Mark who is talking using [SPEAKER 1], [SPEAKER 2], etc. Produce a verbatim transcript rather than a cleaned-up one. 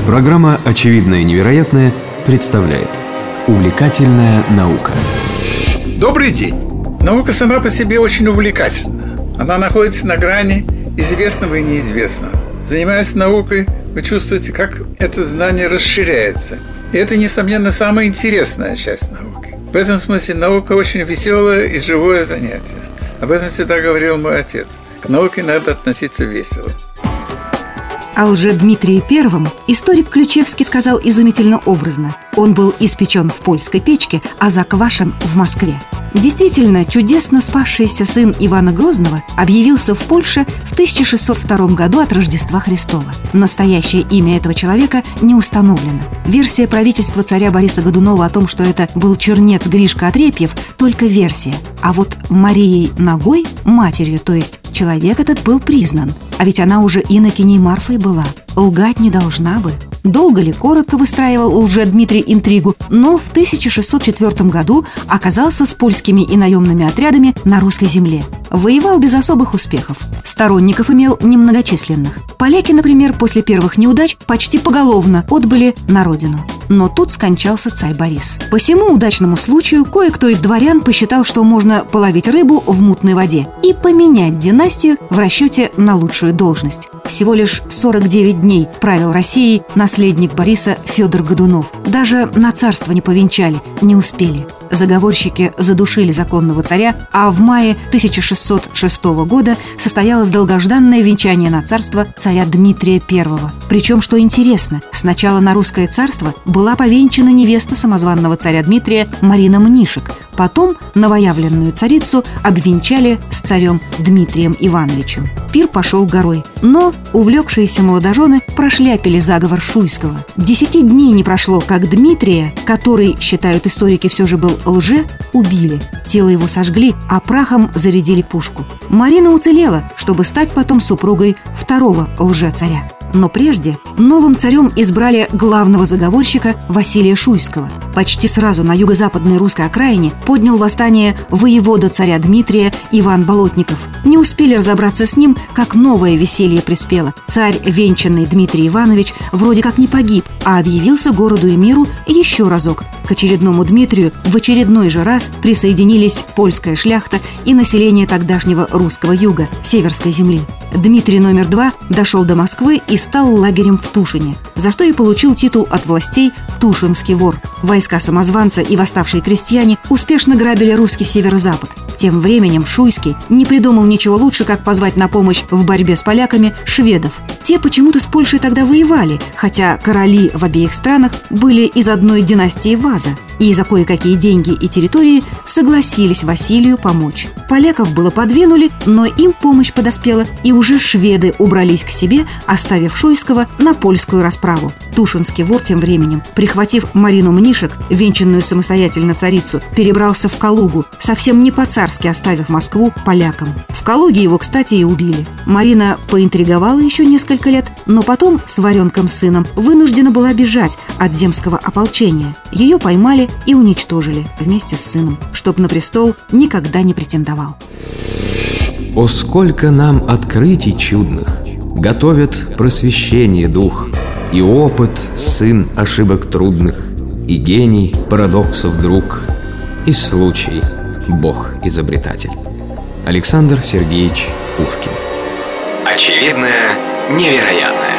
[SPEAKER 1] Программа «Очевидное и невероятное» представляет «Увлекательная наука».
[SPEAKER 2] Добрый день! Наука сама по себе очень увлекательна. Она находится на грани известного и неизвестного. Занимаясь наукой, вы чувствуете, как это знание расширяется. И это, несомненно, самая интересная часть науки. В этом смысле наука очень веселое и живое занятие. Об этом всегда говорил мой отец. К науке надо относиться весело.
[SPEAKER 3] О Лжедмитрии Первом историк Ключевский сказал изумительно образно. Он был испечен в польской печке, а заквашен в Москве. Действительно, чудесно спасшийся сын Ивана Грозного объявился в Польше в тысяча шестьсот втором году от Рождества Христова. Настоящее имя этого человека не установлено. Версия правительства царя Бориса Годунова о том, что это был чернец Гришка Отрепьев, только версия. А вот Марией Ногой, матерью, то есть человек этот был признан. А ведь она уже инокиней Марфой была. Лгать не должна бы. Долго ли, коротко выстраивал Лжедмитрий интригу, но в тысяча шестьсот четвёртом году оказался с польскими и наемными отрядами на русской земле. Воевал без особых успехов. Сторонников имел немногочисленных. Поляки, например, после первых неудач почти поголовно отбыли на родину. Но тут скончался царь Борис. По сему удачному случаю кое-кто из дворян посчитал, что можно половить рыбу в мутной воде и поменять династию в расчете на лучшую должность. Всего лишь сорок девять дней правил Россией наследник Бориса Федор Годунов. Даже на царство не повенчали, не успели. Заговорщики задушили законного царя, а в мае тысяча шестьсот шестого года состоялось долгожданное венчание на царство царя Дмитрия Первого. Причем, что интересно, сначала на русское царство была повенчана невеста самозванного царя Дмитрия Марина Мнишек. Потом новоявленную царицу обвенчали с царем Дмитрием Ивановичем. Пир пошел горой, но увлекшиеся молодожены прошляпили заговор Шуйского. Десяти дней не прошло, как Дмитрия, который, считают историки, все же был лже, убили. Тело его сожгли, а прахом зарядили пушку. Марина уцелела, чтобы стать потом супругой второго лже-царя. Но прежде новым царем избрали главного заговорщика Василия Шуйского. Почти сразу на юго-западной русской окраине поднял восстание воевода царя Дмитрия Иван Болотников. Не успели разобраться с ним, как новое веселье приспело. Царь, венчанный Дмитрий Иванович, вроде как не погиб, а объявился городу и миру еще разок. К очередному Дмитрию в очередной же раз присоединились польская шляхта и население тогдашнего русского юга, северской земли. Дмитрий номер два дошел до Москвы и стал лагерем в Тушине, за что и получил титул от властей «Тушинский вор». Войска самозванца и восставшие крестьяне успешно грабили русский северо-запад. Тем временем Шуйский не придумал ничего лучше, как позвать на помощь в борьбе с поляками шведов. Те почему-то с Польшей тогда воевали, хотя короли в обеих странах были из одной династии Ваза, и за кое-какие деньги и территории согласились Василию помочь. Поляков было подвинули, но им помощь подоспела, и уже шведы убрались к себе, оставив Шуйского на польскую расправу. Тушинский вор тем временем, прихватив Марину Мнишек, венчанную самостоятельно царицу, перебрался в Калугу, совсем не по-царски оставив Москву полякам. В Калуге его, кстати, и убили. Марина поинтриговала еще несколько лет, но потом с варенком сыном вынуждена была бежать от земского ополчения. Ее поймали и уничтожили вместе с сыном, чтоб на престол никогда не претендовал.
[SPEAKER 1] О, сколько нам открытий чудных готовят просвещение дух, и опыт сын ошибок трудных, и гений парадоксов друг, и случай Бог-изобретатель. Александр Сергеевич Пушкин.
[SPEAKER 4] Очевидное невероятное.